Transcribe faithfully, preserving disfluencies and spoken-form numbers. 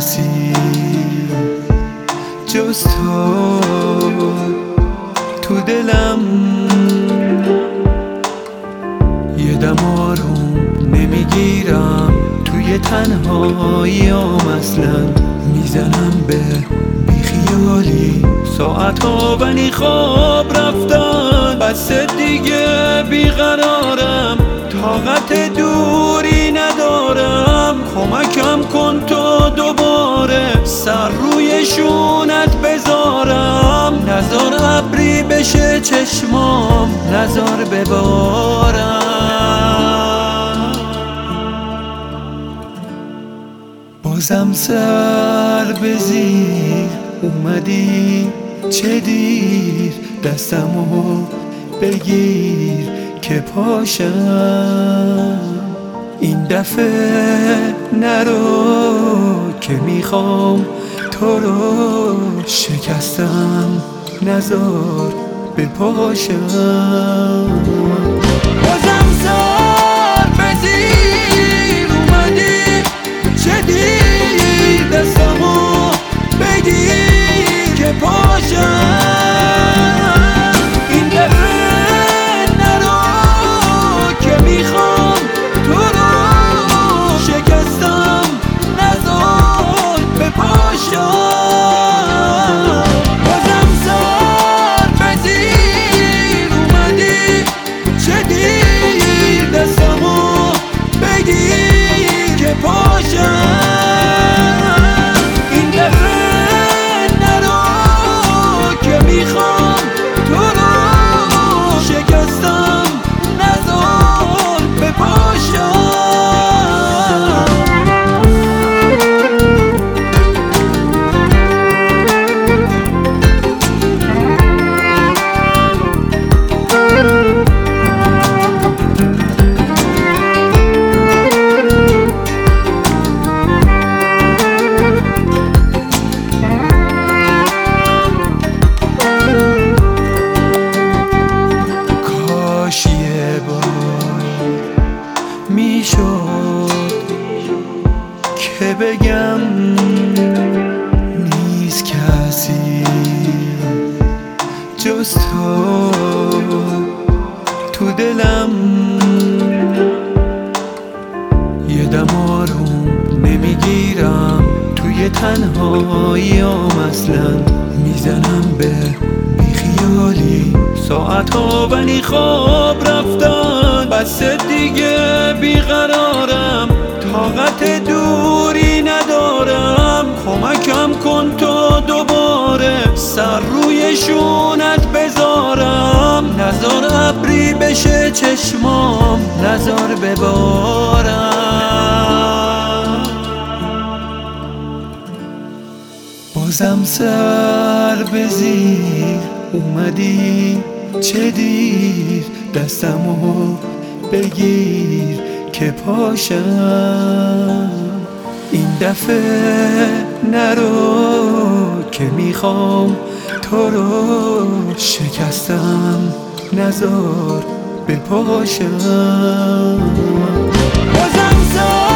کسی جز تو تو دلم یه دم آروم نمیگیرم توی تنهاییام اصلا میزنم به بیخیالی ساعت ها ولی خواب رفتن بس دیگه بیقرارم طاقت دوری ندارم کمکم کن تو دوباره سر روی شونت بذارم نزار ابری بشه چشمام نزار ببارم بازم سر به زیر اومدی چه دیر دستمو بگیر که پاشم این دفعه نرو که میخوام تو رو شکستم نزار بپاشم بازم سر به زیر اومدی چه دیر دستمو بگیر که پاشم این دفعه نرو که میخوام تو رو شکستم نزار بپاشم بازم سر به زیر اومدی چه دیر دستمو بگیر که پاشم این دفعه نرو که میخوام تو رو شکستم نزار بپاشم میشد که بگم نیست کسی جز تو تو دلم یه دم آروم نمیگیرم توی تنهاییام اصلا میزنم به بیخیالی ساعت ها ولی خواب رفتن بس دیگه بیقرارم طاقت دوری ندارم کمکم کن تو دوباره سر روی شونت بذارم نزار ابری بشه چشمام نزار ببارم بازم سر به زیر اومدی چه دیر دستمو بگیر که پاشم این دفعه نرو که میخوام تو رو شکستم نزار بپاشم بازم سر